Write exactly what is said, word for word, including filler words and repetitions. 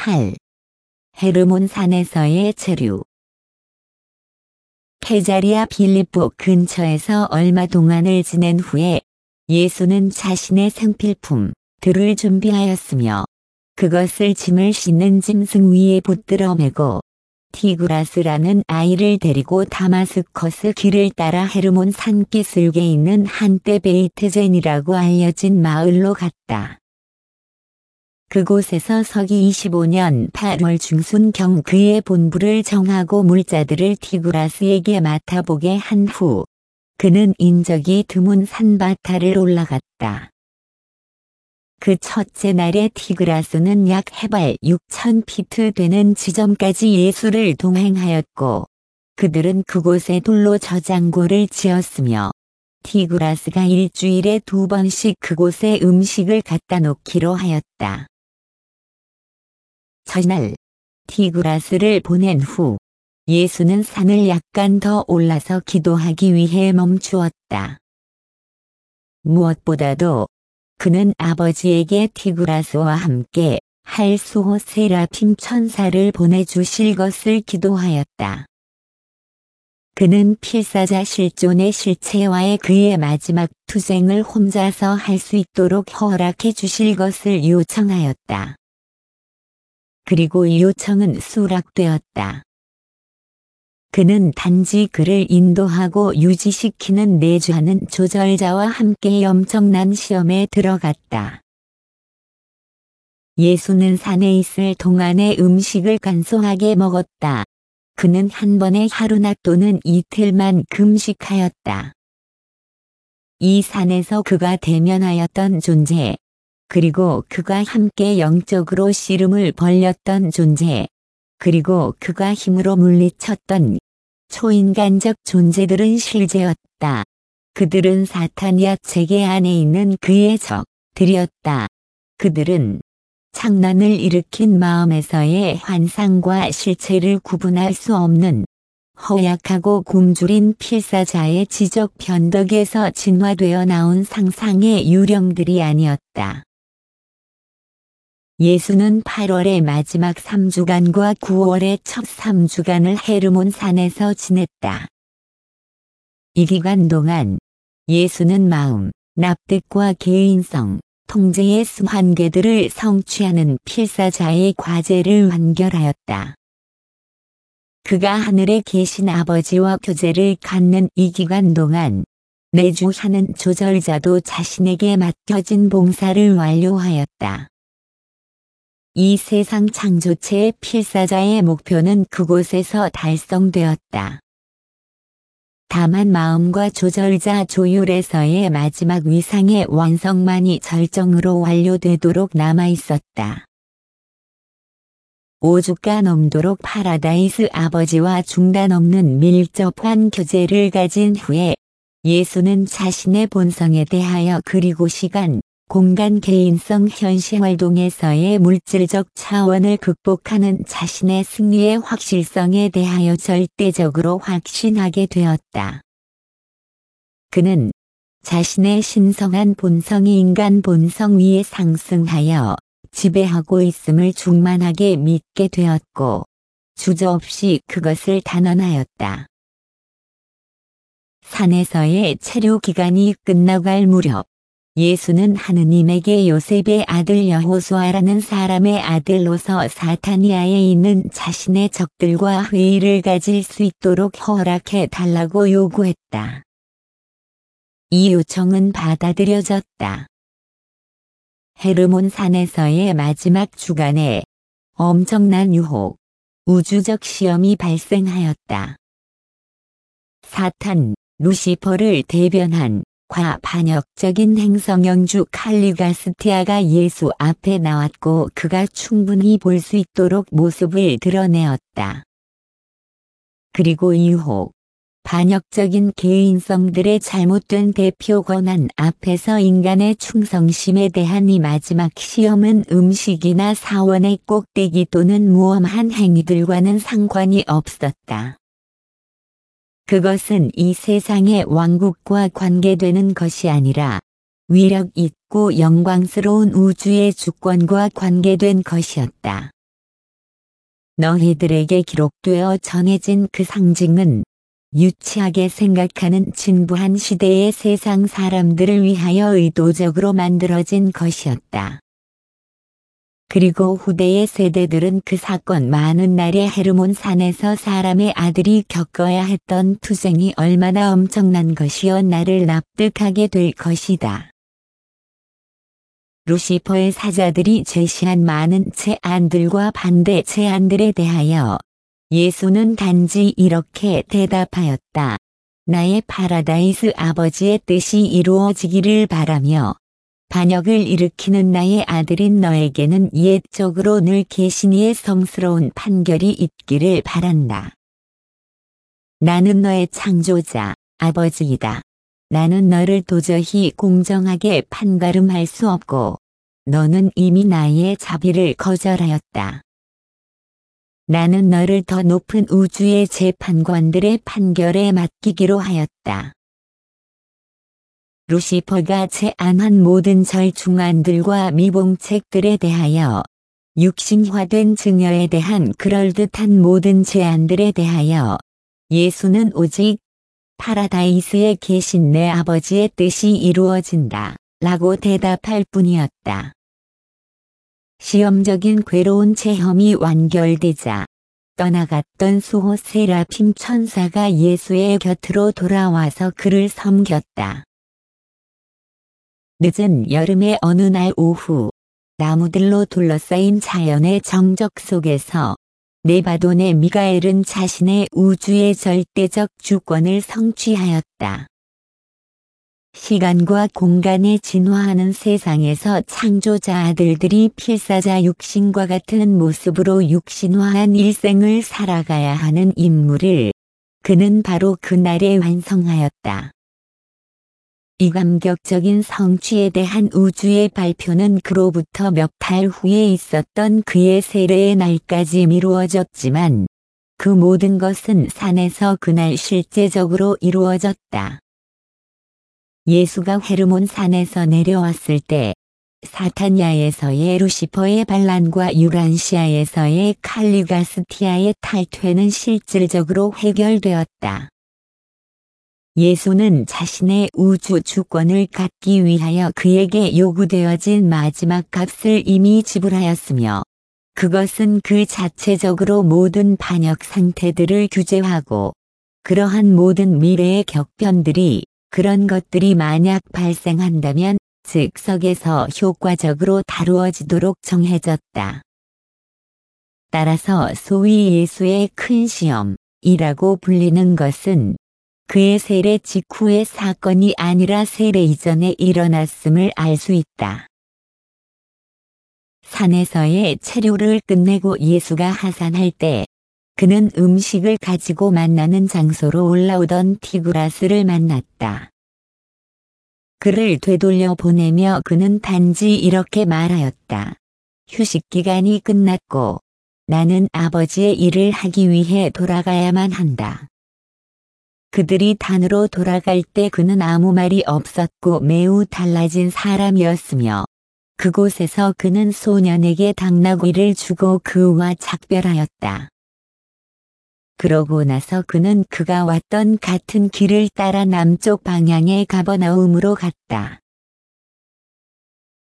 팔. 헤르몬 산에서의 체류. 케자리아 빌립보 근처에서 얼마 동안을 지낸 후에 예수는 자신의 생필품들을 준비하였으며 그것을 짐을 싣는 짐승 위에 붙들어 메고 티그라스라는 아이를 데리고 다마스커스 길을 따라 헤르몬 산기슭에 있는 한때 베이트젠이라고 알려진 마을로 갔다. 그곳에서 서기 이십오 년 팔월 중순경 그의 본부를 정하고 물자들을 티그라스에게 맡아보게 한 후 그는 인적이 드문 산바타를 올라갔다. 그 첫째 날에 티그라스는 약 해발 육천 피트 되는 지점까지 예수를 동행하였고 그들은 그곳에 돌로 저장고를 지었으며 티그라스가 일주일에 두 번씩 그곳에 음식을 갖다 놓기로 하였다. 첫날 티그라스를 보낸 후 예수는 산을 약간 더 올라서 기도하기 위해 멈추었다. 무엇보다도 그는 아버지에게 티그라스와 함께 할 수호 세라핌 천사를 보내주실 것을 기도하였다. 그는 필사자 실존의 실체와의 그의 마지막 투쟁을 혼자서 할 수 있도록 허락해 주실 것을 요청하였다. 그리고 이 요청은 수락되었다. 그는 단지 그를 인도하고 유지시키는 내주하는 조절자와 함께 엄청난 시험에 들어갔다. 예수는 산에 있을 동안에 음식을 간소하게 먹었다. 그는 한 번에 하루나 또는 이틀만 금식하였다. 이 산에서 그가 대면하였던 존재, 그리고 그가 함께 영적으로 씨름을 벌였던 존재, 그리고 그가 힘으로 물리쳤던 초인간적 존재들은 실제였다. 그들은 사탄이야 체계 안에 있는 그의 적들이었다. 그들은 창난을 일으킨 마음에서의 환상과 실체를 구분할 수 없는 허약하고 굶주린 필사자의 지적 변덕에서 진화되어 나온 상상의 유령들이 아니었다. 예수는 팔월의 마지막 삼 주간과 구월의 첫 삼 주간을 헤르몬 산에서 지냈다. 이 기간 동안 예수는 마음, 납득과 개인성, 통제의 한계들을 성취하는 필사자의 과제를 완결하였다. 그가 하늘에 계신 아버지와 교제를 갖는 이 기간 동안 내주하는 조절자도 자신에게 맡겨진 봉사를 완료하였다. 이 세상 창조체의 필사자의 목표는 그곳에서 달성되었다. 다만 마음과 조절자 조율에서의 마지막 위상의 완성만이 절정으로 완료되도록 남아있었다. 오주가 넘도록 파라다이스 아버지와 중단 없는 밀접한 교제를 가진 후에 예수는 자신의 본성에 대하여 그리고 시간, 공간 개인성 현시 활동에서의 물질적 차원을 극복하는 자신의 승리의 확실성에 대하여 절대적으로 확신하게 되었다. 그는 자신의 신성한 본성이 인간 본성 위에 상승하여 지배하고 있음을 충만하게 믿게 되었고 주저없이 그것을 단언하였다. 산에서의 체류 기간이 끝나갈 무렵 예수는 하느님에게 요셉의 아들 여호수아라는 사람의 아들로서 사타니아에 있는 자신의 적들과 회의를 가질 수 있도록 허락해 달라고 요구했다. 이 요청은 받아들여졌다. 헤르몬 산에서의 마지막 주간에 엄청난 유혹, 우주적 시험이 발생하였다. 사탄, 루시퍼를 대변한 과반역적인 행성영주 칼리가스티아가 예수 앞에 나왔고 그가 충분히 볼 수 있도록 모습을 드러내었다. 그리고 이 유혹, 반역적인 개인성들의 잘못된 대표 권한 앞에서 인간의 충성심에 대한 이 마지막 시험은 음식이나 사원의 꼭대기 또는 무엄한 행위들과는 상관이 없었다. 그것은 이 세상의 왕국과 관계되는 것이 아니라 위력 있고 영광스러운 우주의 주권과 관계된 것이었다. 너희들에게 기록되어 전해진 그 상징은 유치하게 생각하는 진부한 시대의 세상 사람들을 위하여 의도적으로 만들어진 것이었다. 그리고 후대의 세대들은 그 사건 많은 날에 헤르몬 산에서 사람의 아들이 겪어야 했던 투쟁이 얼마나 엄청난 것이었나를 납득하게 될 것이다. 루시퍼의 사자들이 제시한 많은 제안들과 반대 제안들에 대하여 예수는 단지 이렇게 대답하였다. 나의 파라다이스 아버지의 뜻이 이루어지기를 바라며 반역을 일으키는 나의 아들인 너에게는 옛적으로 늘 계신 이의 성스러운 판결이 있기를 바란다. 나는 너의 창조자, 아버지이다. 나는 너를 도저히 공정하게 판가름할 수 없고 너는 이미 나의 자비를 거절하였다. 나는 너를 더 높은 우주의 재판관들의 판결에 맡기기로 하였다. 루시퍼가 제안한 모든 절중안들과 미봉책들에 대하여 육신화된 증여에 대한 그럴듯한 모든 제안들에 대하여 예수는 오직 파라다이스에 계신 내 아버지의 뜻이 이루어진다 라고 대답할 뿐이었다. 시험적인 괴로운 체험이 완결되자 떠나갔던 수호 세라핌 천사가 예수의 곁으로 돌아와서 그를 섬겼다. 늦은 여름의 어느 날 오후 나무들로 둘러싸인 자연의 정적 속에서 네바돈의 미가엘은 자신의 우주의 절대적 주권을 성취하였다. 시간과 공간에 진화하는 세상에서 창조자 아들들이 필사자 육신과 같은 모습으로 육신화한 일생을 살아가야 하는 임무를 그는 바로 그날에 완성하였다. 이 감격적인 성취에 대한 우주의 발표는 그로부터 몇 달 후에 있었던 그의 세례의 날까지 미루어졌지만 그 모든 것은 산에서 그날 실제적으로 이루어졌다. 예수가 헤르몬 산에서 내려왔을 때 사타냐에서의 루시퍼의 반란과 유란시아에서의 칼리가스티아의 탈퇴는 실질적으로 해결되었다. 예수는 자신의 우주 주권을 갖기 위하여 그에게 요구되어진 마지막 값을 이미 지불하였으며 그것은 그 자체적으로 모든 반역 상태들을 규제하고 그러한 모든 미래의 격변들이 그런 것들이 만약 발생한다면 즉석에서 효과적으로 다루어지도록 정해졌다. 따라서 소위 예수의 큰 시험이라고 불리는 것은 그의 세례 직후의 사건이 아니라 세례 이전에 일어났음을 알 수 있다. 산에서의 체류를 끝내고 예수가 하산할 때 그는 음식을 가지고 만나는 장소로 올라오던 티그라스를 만났다. 그를 되돌려 보내며 그는 단지 이렇게 말하였다. 휴식 기간이 끝났고 나는 아버지의 일을 하기 위해 돌아가야만 한다. 그들이 단으로 돌아갈 때 그는 아무 말이 없었고 매우 달라진 사람이었으며 그곳에서 그는 소년에게 당나귀를 주고 그와 작별하였다. 그러고 나서 그는 그가 왔던 같은 길을 따라 남쪽 방향의 가버나움으로 갔다.